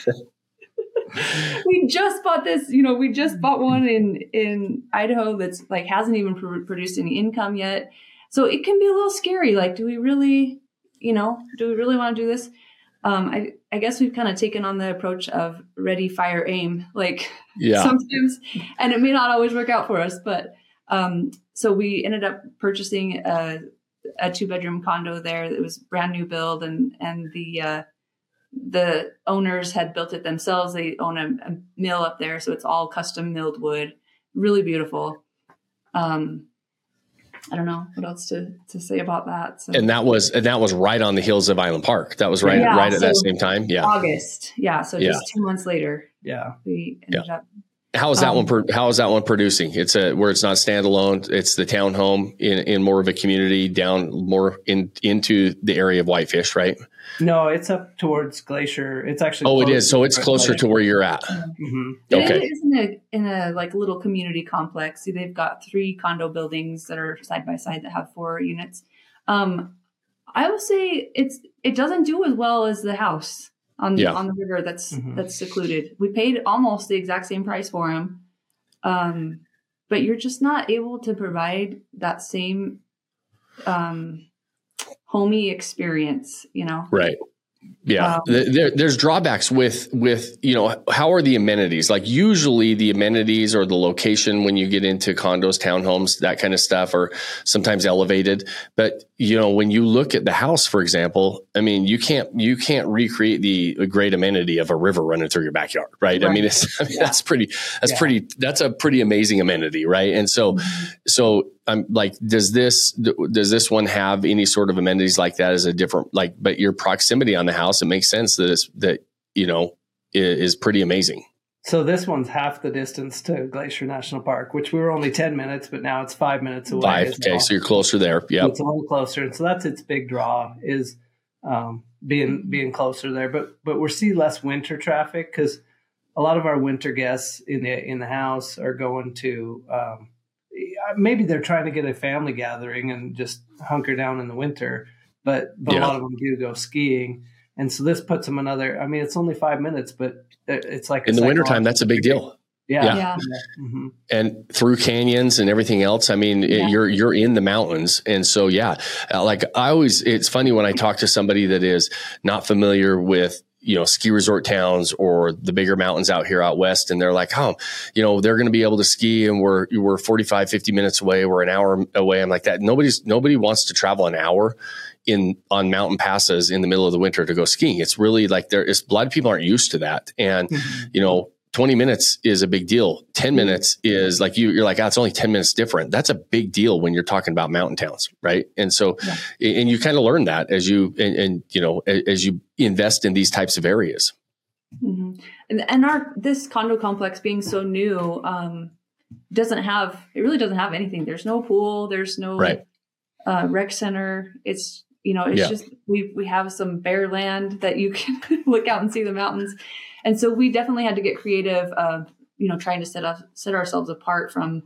We just bought this, you know, we just bought one in, in Idaho that's like, hasn't even pr- produced any income yet. So it can be a little scary. Like, do we really, you know, do we really want to do this? Um, I, I guess we've kind of taken on the approach of ready, fire, aim, like yeah. sometimes, and it may not always work out for us, but, um, so we ended up purchasing a, a two bedroom condo there that was brand new build, and, and the, uh, the owners had built it themselves. They own a, a mill up there, so it's all custom milled wood. Really beautiful. Um, I don't know what else to, to say about that. So. And that was and that was right on the heels of Island Park. That was right yeah, right at so that same time. Yeah, August. Yeah, so just yeah. two months later. Yeah, we ended yeah. up. How is that um, one? How is that one producing? It's a where it's not standalone. It's the townhome in in more of a community down more in into the area of Whitefish, right? No, it's up towards Glacier. It's actually oh, it is. So it's closer to where you're at. Mm-hmm. Okay, it is in a in a like little community complex. See, they've got three condo buildings that are side by side that have four units. Um, I will say it's it doesn't do as well as the house on yeah. on the river that's mm-hmm. that's secluded. We paid almost the exact same price for them, um, but you're just not able to provide that same um, homey experience, you know? Right. Yeah. Um, there, there's drawbacks with, with, you know, how are the amenities? Like usually the amenities or the location when you get into condos, townhomes, that kind of stuff are sometimes elevated. But, you know, when you look at the house, for example, I mean, you can't, you can't recreate the great amenity of a river running through your backyard. Right. right. I mean, it's, I mean, yeah. that's pretty, that's yeah. pretty, that's a pretty amazing amenity. Right. And so, mm-hmm. so I'm like, does this, does this one have any sort of amenities like that as a different, like, but your proximity on the house, it makes sense that it's, that, you know, is, is pretty amazing. So this one's half the distance to Glacier National Park, which we were only ten minutes, but now it's five minutes away. Five. Okay. Well. So you're closer there. Yeah. It's a little closer. And so that's its big draw is, um, being, being closer there, but, but we're seeing less winter traffic because a lot of our winter guests in the, in the house are going to, um, maybe they're trying to get a family gathering and just hunker down in the winter, but, but yeah. a lot of them do go skiing. And so this puts them another, I mean, it's only five minutes, but it's like in the wintertime, that's a big deal. Yeah. Yeah. yeah. Mm-hmm. And through canyons and everything else. I mean, yeah. it, you're, you're in the mountains. And so, yeah, uh, like I always, it's funny when I talk to somebody that is not familiar with, you know, ski resort towns or the bigger mountains out here out west. And they're like, oh, you know, they're going to be able to ski and we're, we're forty-five, fifty minutes away. We're an hour away. I'm like that. Nobody's, nobody wants to travel an hour in on mountain passes in the middle of the winter to go skiing. It's really like there is a lot of people aren't used to that. And, mm-hmm. you know, twenty minutes is a big deal. ten minutes is like you, you're like, ah, oh, it's only ten minutes different. That's a big deal when you're talking about mountain towns. Right. And so, yeah. and you kind of learn that as you, and, and, you know, as you invest in these types of areas. Mm-hmm. And, and our, this condo complex being so new, um, doesn't have, it really doesn't have anything. There's no pool. There's no right. uh, rec center. It's, you know, it's yeah. just, we, we have some bare land that you can look out and see the mountains. And so we definitely had to get creative, uh, you know, trying to set up, set ourselves apart from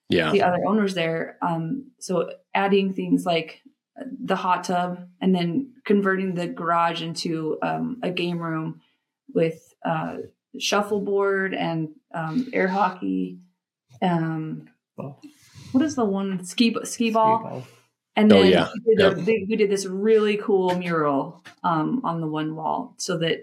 Yeah. the other owners there. Um, so adding things like the hot tub and then converting the garage into um, a game room with uh, shuffleboard and um, air hockey. Um, Oh. What is the one ski ski ball? Ski ball. And Oh, then yeah. we, did Yep. a, we did this really cool mural um, on the one wall, so that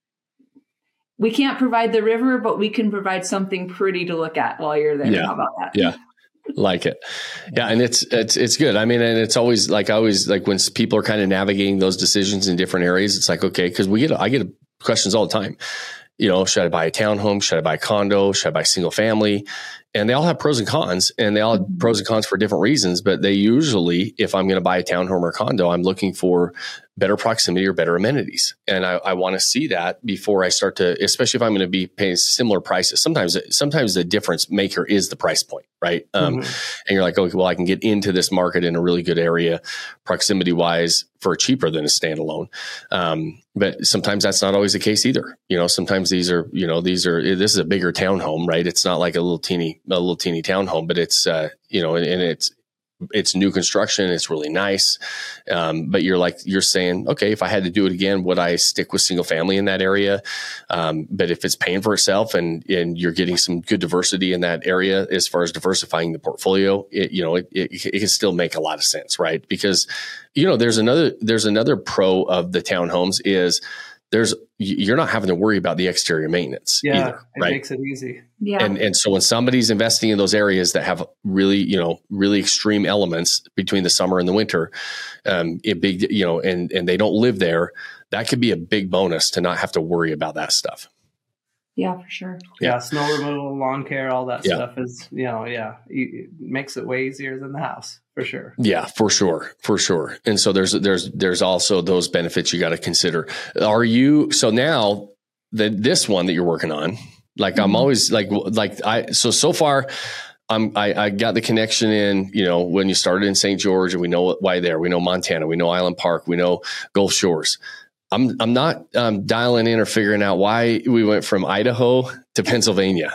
we can't provide the river, but we can provide something pretty to look at while you're there. Yeah. How about that? Yeah. Like it. Yeah. And it's, it's, it's good. I mean, and it's always like, I always like when people are kind of navigating those decisions in different areas, it's like, okay, cause we get, I get questions all the time. You know, should I buy a townhome? Should I buy a condo? Should I buy single family? And they all have pros and cons, and they all have pros and cons for different reasons. But they usually, if I'm going to buy a townhome or condo, I'm looking for better proximity or better amenities. And I, I want to see that before I start to, especially if I'm going to be paying similar prices. Sometimes, sometimes the difference maker is the price point, right? Um, Mm-hmm. And you're like, okay, well, I can get into this market in a really good area, proximity wise, for cheaper than a standalone. Um, but sometimes that's not always the case either. You know, sometimes these are, you know, these are, this is a bigger townhome, right? It's not like a little teeny, a little teeny townhome, but it's, uh, you know, and, and it's, it's new construction. It's really nice. Um, but you're like, you're saying, okay, if I had to do it again, would I stick with single family in that area? Um, but if it's paying for itself and, and you're getting some good diversity in that area, as far as diversifying the portfolio, it, you know, it, it, it can still make a lot of sense, right? Because, you know, there's another, there's another pro of the townhomes is there's, you're not having to worry about the exterior maintenance Yeah, either, it right? makes it easy. Yeah. And and so when somebody's investing in those areas that have really, you know, really extreme elements between the summer and the winter, um, it big, you know, and and they don't live there, that could be a big bonus to not have to worry about that stuff. Yeah, for sure. Yeah, Yeah. snow removal, lawn care, all that Yeah. stuff is, you know, yeah, it makes it way easier than the house for sure. Yeah, for sure, for sure. And so there's there's there's also those benefits you got to consider. Are you so now that this one that you're working on? Like I'm always like like I so so far. I'm, I, I got the connection in, you know, when you started in Saint George, and we know why there. We know Montana. We know Island Park. We know Gulf Shores. I'm I'm not um, dialing in or figuring out why we went from Idaho to Pennsylvania.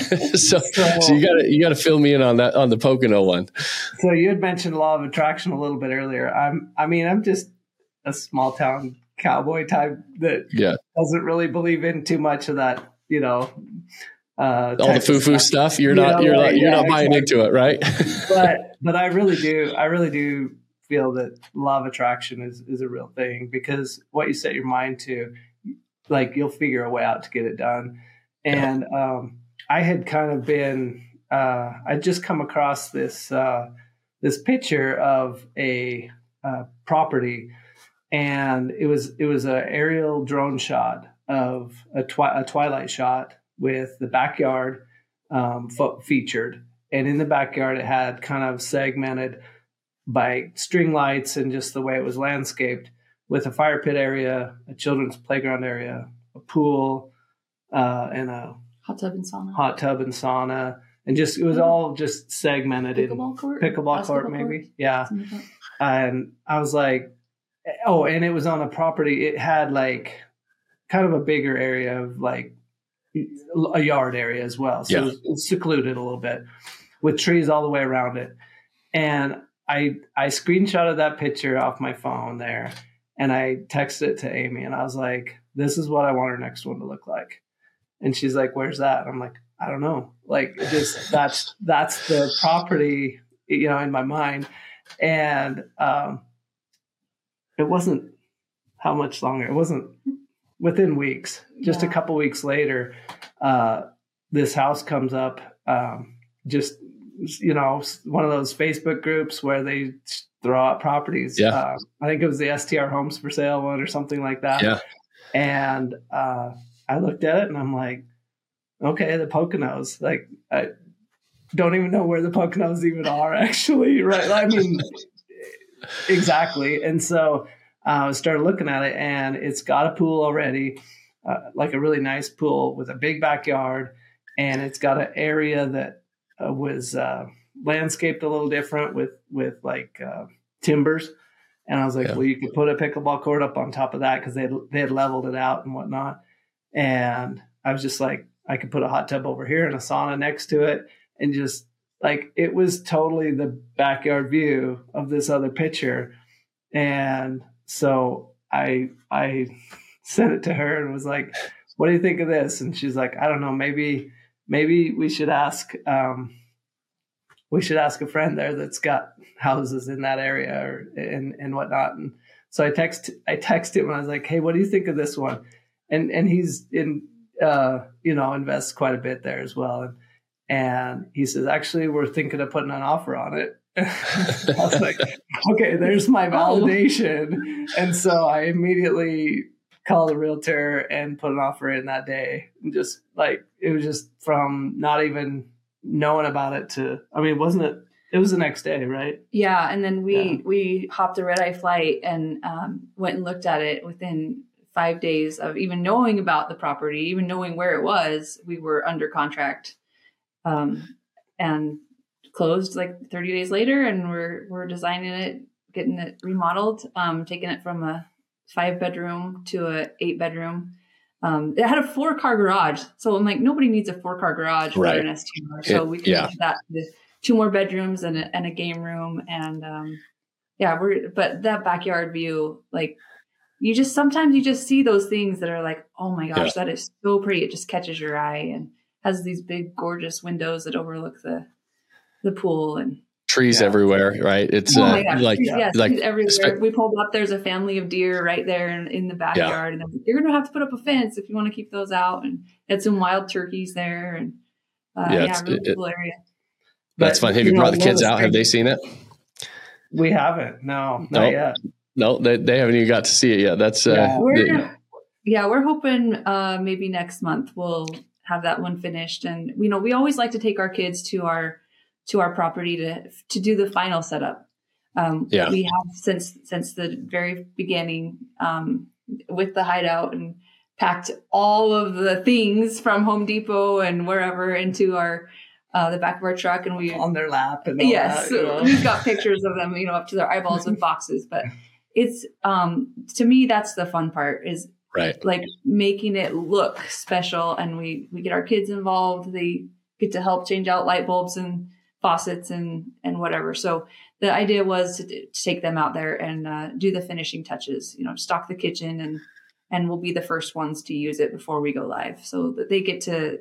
so so you got to you got to fill me in on that on the Pocono one. So you had mentioned law of attraction a little bit earlier. I'm I mean I'm just a small town cowboy type that Yeah, doesn't really believe in too much of that, you know. Uh, all the type foo of foo stuff. You're You not know, you're like, not you're yeah, not buying exactly. into it, right? but but I really do I really do feel that law of attraction is is a real thing, because what you set your mind to, like, you'll figure a way out to get it done. And um, I had kind of been uh, I'd just come across this uh, this picture of a uh, property, and it was it was an aerial drone shot of a, twi- a twilight shot with the backyard um, fo- featured. And in the backyard, it had kind of segmented by string lights and just the way it was landscaped, with a fire pit area, a children's playground area, a pool, uh, and a Hot tub and sauna. hot tub and sauna. And just, it was all just segmented Pickleball in court? pickleball Basketball court, maybe. court? Yeah. Something like that. And I was like, oh, and it was on a property. It had like kind of a bigger area of like a yard area as well. So Yeah. it, was, it was secluded a little bit with trees all the way around it. And I I screenshotted that picture off my phone there, and I texted it to Amy, and I was like, this is what I want our next one to look like. And she's like, where's that? And I'm like, I don't know. Like, it just that's that's the property, you know, in my mind. And um, it wasn't how much longer. It wasn't within weeks. Just Yeah. a couple weeks later, uh, this house comes up. Um, just you know, one of those Facebook groups where they throw out properties. Yeah. Uh, I think it was the S T R Homes for Sale one or something like that. Yeah. And uh, I looked at it and I'm like, okay, the Poconos. Like, I don't even know where the Poconos even are, actually. Right? I mean, exactly. And so uh, I started looking at it, and it's got a pool already, uh, like a really nice pool with a big backyard, and it's got an area that uh, was uh, landscaped a little different with with like uh, timbers. And I was like, Yeah. well, you could put a pickleball court up on top of that, because they had, they had leveled it out and whatnot. And I was just like, I could put a hot tub over here and a sauna next to it, and just like it was totally the backyard view of this other picture. And so I I sent it to her and was like, what do you think of this? And she's like, I don't know, maybe maybe we should ask um, we should ask a friend there that's got houses in that area or and and whatnot. And so I text I text him and I was like, hey, what do you think of this one? And and he's in uh, you know, invests quite a bit there as well. And and he says, actually, we're thinking of putting an offer on it. I was like, okay, there's my validation. Oh. And so I immediately called the realtor and put an offer in that day. And just like, it was just from not even knowing about it to, I mean, wasn't it, it was the next day, right? Yeah. And then we, Yeah. we hopped a red eye flight and um, went and looked at it within five days of even knowing about the property, even knowing where it was. We were under contract um, and closed like thirty days later, and we're we're designing it, getting it remodeled, um, taking it from a five bedroom to a eight bedroom. Um, it had a four car garage, so I'm like, nobody needs a four car garage Right. for an S T R. So It- we can yeah. do that with two more bedrooms and a, and a game room, and um, yeah, we're but that backyard view, like you just sometimes you just see those things that are like, oh my gosh, Yeah. that is so pretty. It just catches your eye and has these big gorgeous windows that overlook the the pool and Trees Yeah. everywhere, right? It's oh uh, my gosh, like trees, yes, like trees everywhere. spe- We pulled up, there's a family of deer right there in, in the backyard, and then you're gonna have to put up a fence if you want to keep those out. And had some wild turkeys there, and uh, Yeah, yeah, it's- really it- cool area. that's But, fun. Have you you know, brought the one of kids the out? Have they strange- seen it? We haven't. No, not No. yet. No, they, they haven't even got to see it yet. That's uh, Yeah. We're the- yeah, we're hoping uh, maybe next month we'll have that one finished, and you know we always like to take our kids to our to our property to to do the final setup. Um, Yeah. we have since since the very beginning um, with the hideout and packed all of the things from Home Depot and wherever into our uh, the back of our truck, and we On their lap and all yes, that, you know. we've got pictures of them, you know, up to their eyeballs with boxes. But it's um, to me that's the fun part is right. like making it look special, and we we get our kids involved. They get to help change out light bulbs and faucets and and whatever. So the idea was to, to take them out there and uh, do the finishing touches, you know, stock the kitchen, and and we'll be the first ones to use it before we go live, so that they get to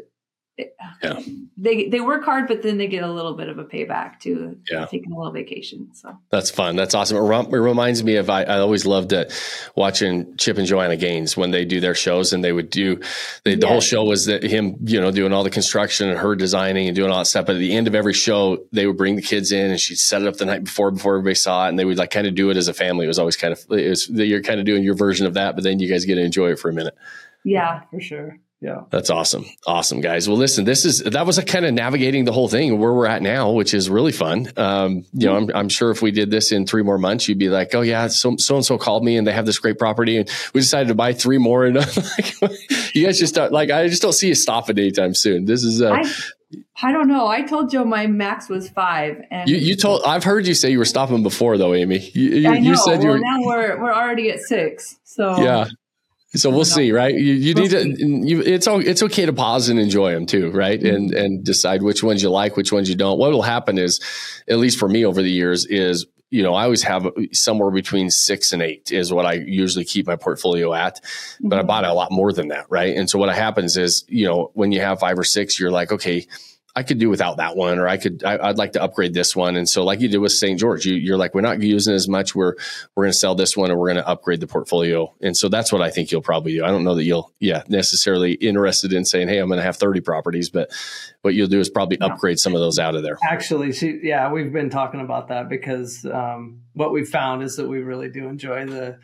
Yeah. they they work hard, but then they get a little bit of a payback too, Yeah. taking a little vacation. So That's fun. That's awesome. It, rem- it reminds me of, I, I always loved uh, watching Chip and Joanna Gaines when they do their shows, and they would do, they, the whole Yes. show was that him, you know, doing all the construction and her designing and doing all that stuff. But at the end of every show, they would bring the kids in and she'd set it up the night before, before everybody saw it. And they would like kind of do it as a family. It was always kind of, it was, you're kind of doing your version of that, but then you guys get to enjoy it for a minute. yeah, For sure. Yeah. That's awesome. Awesome, guys. Well, listen, this is, that was a kind of navigating the whole thing where we're at now, which is really fun. Um, you know, I'm, I'm sure if we did this in three more months, you'd be like, oh yeah, so, so-and-so called me and they have this great property and we decided to buy three more. And like, you guys just start, like, I just don't see you stopping anytime soon. This is, uh, I I don't know. I told Joe my max was five, and you, you told, I've heard you say you were stopping before though, Amy. You, you, I know. you said you well, were, now we're we're already at six. So yeah. So we'll see, right? You, you We'll need to. You, it's all, it's okay to pause and enjoy them too, right? And and decide which ones you like, which ones you don't. What will happen is, at least for me over the years, is you know I always have somewhere between six and eight is what I usually keep my portfolio at. But I bought a lot more than that, right? And so what happens is, you know, when you have five or six, you're like, okay, I could do without that one, or I could, I, I'd like to upgrade this one. And so like you did with Saint George, you, you're like, we're not using as much. We're, we're going to sell this one and we're going to upgrade the portfolio. And so that's what I think you'll probably do. I don't know that you'll, yeah, necessarily interested in saying, hey, I'm going to have thirty properties, but what you'll do is probably No. upgrade some of those out of there. Actually, she, yeah, we've been talking about that because um, what we found is that we really do enjoy the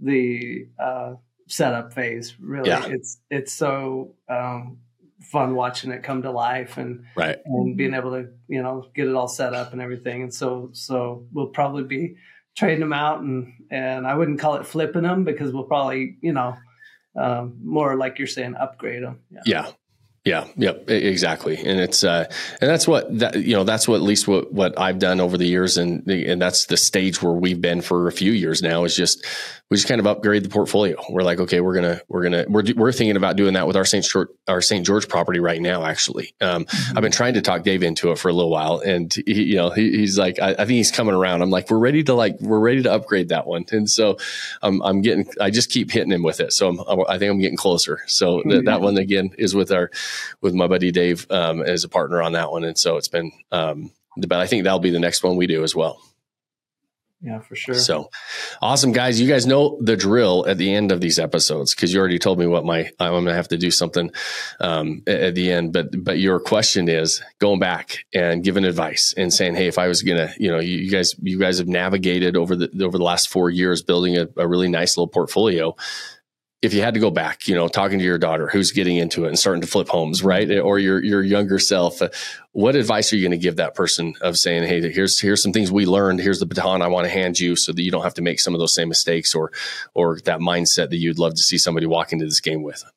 the uh, setup phase. Really, Yeah. it's it's so um, fun watching it come to life and Right. and being able to you know get it all set up and everything. And so so we'll probably be trading them out, and and I wouldn't call it flipping them because we'll probably you know um, more like you're saying upgrade them. Yeah. Yeah. Yeah. Yep. Exactly. And it's, uh, and that's what that, you know, that's what, at least what, what I've done over the years. And, and that's the stage where we've been for a few years now is just, we just kind of upgrade the portfolio. We're like, okay, we're going to, we're going to, we're, we're thinking about doing that with our Saint George, our Saint George property right now, actually. Um, mm-hmm. I've been trying to talk Dave into it for a little while, and he, you know, he, he's like, I, I think he's coming around. I'm like, we're ready to like, we're ready to upgrade that one. And so I'm, I'm getting, I just keep hitting him with it. So I'm, I think I'm getting closer. So th- that one again is with our, with my buddy Dave, um, as a partner on that one. And so it's been, um, but I think that'll be the next one we do as well. Yeah, for sure. So awesome, guys. You guys know the drill at the end of these episodes, because you already told me what my, I'm going to have to do something um, at the end. But, but your question is going back and giving advice and saying, hey, if I was going to, you know, you, you guys, you guys have navigated over the, over the last four years, building a, a really nice little portfolio. If you had to go back, you know, talking to your daughter who's getting into it and starting to flip homes, right? Or your, your younger self, uh, what advice are you going to give that person of saying, hey, here's, here's some things we learned. Here's the baton I want to hand you so that you don't have to make some of those same mistakes, or, or that mindset that you'd love to see somebody walk into this game with?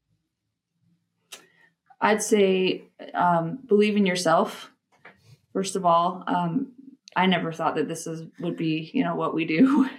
I'd say, um, believe in yourself. First of all, um, I never thought that this is, would be, you know, what we do.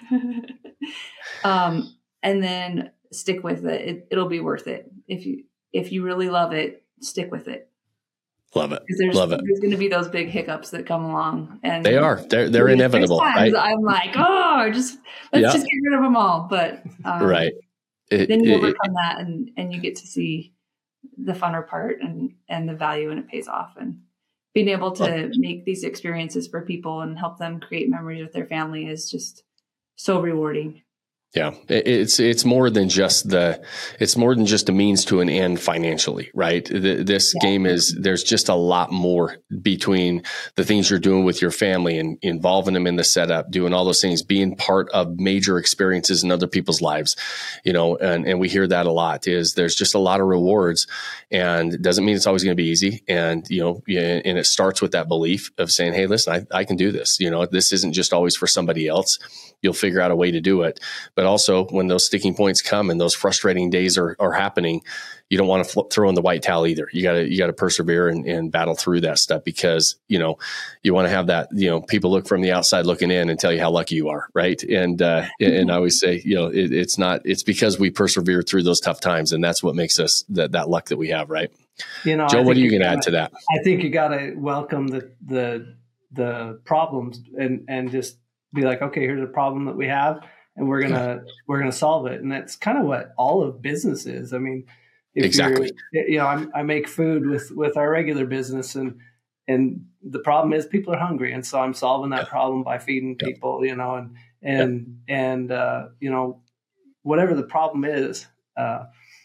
um, and then stick with it. it. It'll be worth it. If you, if you really love it, stick with it. Love it. There's, love it. There's going to be those big hiccups that come along, and they are, they're, they're inevitable. Right? I'm like, oh, just, let's yeah. just get rid of them all. But, um, right. It, then you it, overcome that, and, and you get to see the funner part and, and the value, and it pays off. And being able to oh. make these experiences for people and help them create memories with their family is just so rewarding. Yeah, it's it's more than just the it's more than just a means to an end financially, right? The, this yeah. game is, there's just a lot more between the things you're doing with your family and involving them in the setup, doing all those things, being part of major experiences in other people's lives, you know, and, and we hear that a lot. Is there's just a lot of rewards, and it doesn't mean it's always going to be easy. And you know, and it starts with that belief of saying, hey, listen, I, I can do this. You know, this isn't just always for somebody else. You'll figure out a way to do it. But also when those sticking points come and those frustrating days are, are happening, you don't want to fl- throw in the white towel either. You gotta, you gotta persevere and, and battle through that stuff, because, you know, you want to have that, you know, people look from the outside looking in and tell you how lucky you are. Right. And, uh, and I always say, you know, it, it's not, it's because we persevere through those tough times, and that's what makes us that, that luck that we have. Right. You know, Joe, what are you going to add to that? I think you got to welcome the, the, the problems and, and just be like, okay, here's a problem that we have, and we're going to, we're going to solve it. And that's kind of what all of business is. I mean, if exactly. You know, I, I make food with, with our regular business, and, and the problem is people are hungry. And so I'm solving that yeah. problem by feeding yeah. people, you know, and, and, yeah. and, uh, you know, whatever the problem is, uh,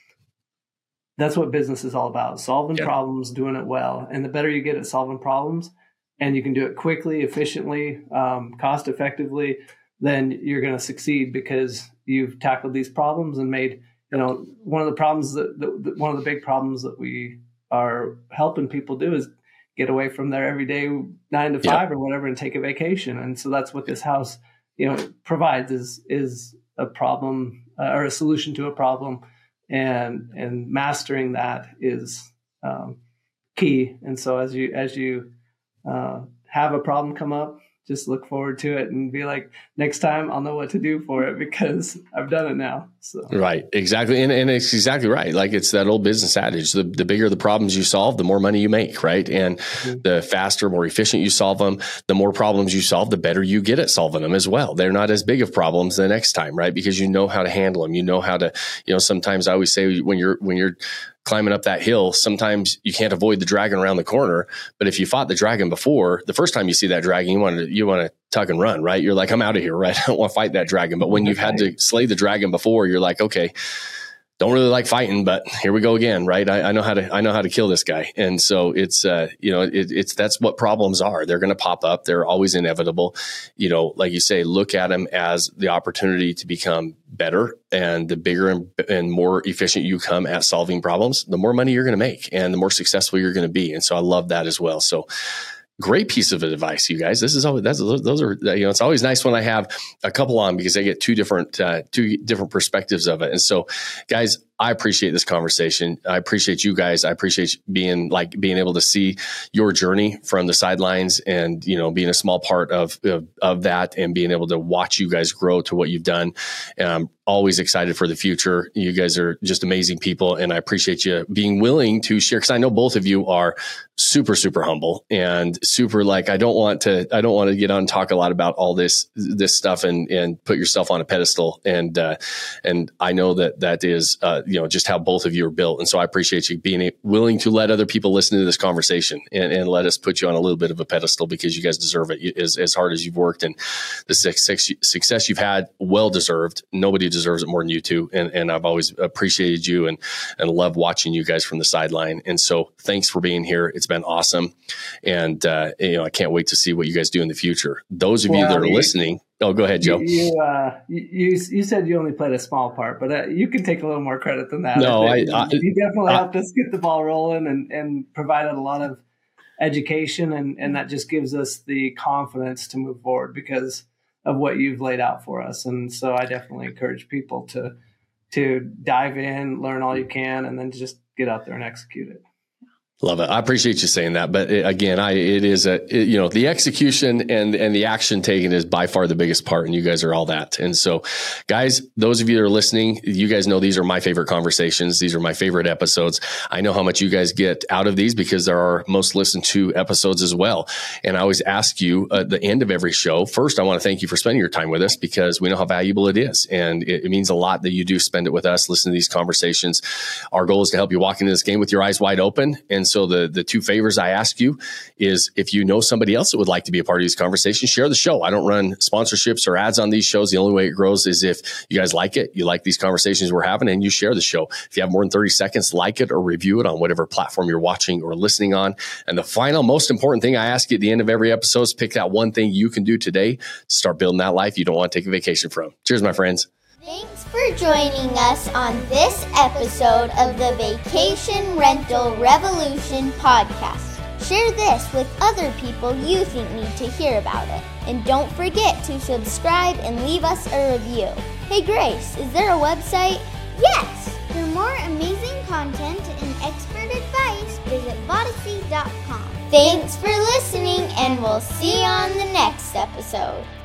that's what business is all about. Solving yeah. problems, doing it well. And the better you get at solving problems, and you can do it quickly, efficiently, um, cost effectively, then you're going to succeed, because you've tackled these problems and made, you know, one of the problems that, that one of the big problems that we are helping people do is get away from their everyday nine to five yeah. or whatever and take a vacation. And so that's what this house, you know, provides is, is a problem uh, or a solution to a problem, and, and mastering that is um, key. And so as you, as you, Uh, have a problem come up, just look forward to it and be like, next time I'll know what to do for it, because I've done it now. So right, exactly, and and it's exactly right. Like, it's that old business adage: the the bigger the problems you solve, the more money you make, right? And mm-hmm. the faster, more efficient you solve them, the more problems you solve, the better you get at solving them as well. They're not as big of problems the next time, right? Because you know how to handle them. You know how to, you know, sometimes I always say when you're when you're climbing up that hill, sometimes you can't avoid the dragon around the corner. But if you fought the dragon before, the first time you see that dragon, you want to, you want to tuck and run, right? You're like, I'm out of here, right? I don't want to fight that dragon. But when you've had to slay the dragon before, you're like, okay, don't really like fighting, but here we go again, right? I, I know how to, I know how to kill this guy. And so it's, uh, you know, it, it's, that's what problems are. They're going to pop up. They're always inevitable. You know, like you say, look at them as the opportunity to become better. And the bigger and, and more efficient you come at solving problems, the more money you're going to make and the more successful you're going to be. And so I love that as well. So great piece of advice, you guys. This is always, that's, those are, you know, it's always nice when I have a couple on, because I get two different, uh, two different perspectives of it. And so guys, I appreciate this conversation. I appreciate you guys. I appreciate being like being able to see your journey from the sidelines and, you know, being a small part of, of, of that and being able to watch you guys grow to what you've done. And I'm always excited for the future. You guys are just amazing people. And I appreciate you being willing to share, because I know both of you are super, super humble and super like, I don't want to, I don't want to get on and talk a lot about all this, this stuff and, and put yourself on a pedestal. And, uh, and I know that that is, uh, you know, just how both of you are built. And so I appreciate you being willing to let other people listen to this conversation and, and let us put you on a little bit of a pedestal, because you guys deserve it as, as hard as you've worked and the success, success you've had, well deserved. Nobody deserves it more than you two. And, and I've always appreciated you and, and love watching you guys from the sideline. And so thanks for being here. It's been awesome. And, uh, you know, I can't wait to see what you guys do in the future. Those of well, you that are you, listening. Oh, go ahead, Joe. You, you, uh, you, you said you only played a small part, but uh, you can take a little more credit than that. No, I, I, I you definitely I, helped us get the ball rolling and, and provided a lot of education. And, and that just gives us the confidence to move forward because of what you've laid out for us. And so I definitely encourage people to, to dive in, learn all you can, and then just get out there and execute it. Love it. I appreciate you saying that. But it, again, I, it is a, it, you know, the execution and, and the action taken is by far the biggest part. And you guys are all that. And so guys, those of you that are listening, you guys know these are my favorite conversations. These are my favorite episodes. I know how much you guys get out of these because there are most listened to episodes as well. And I always ask you at the end of every show, first, I want to thank you for spending your time with us because we know how valuable it is. And it, it means a lot that you do spend it with us, listen to these conversations. Our goal is to help you walk into this game with your eyes wide open. And so the, the two favors I ask you is if you know somebody else that would like to be a part of these conversations, share the show. I don't run sponsorships or ads on these shows. The only way it grows is if you guys like it, you like these conversations we're having, and you share the show. If you have more than thirty seconds, like it or review it on whatever platform you're watching or listening on. And the final, most important thing I ask you at the end of every episode is pick that one thing you can do today to start building that life you don't want to take a vacation from. Cheers, my friends. Thanks for joining us on this episode of the Vacation Rental Revolution podcast. Share this with other people you think need to hear about it. And don't forget to subscribe and leave us a review. Hey Grace, is there a website? Yes! For more amazing content and expert advice, visit Vodacy dot com. Thanks for listening, and we'll see you on the next episode.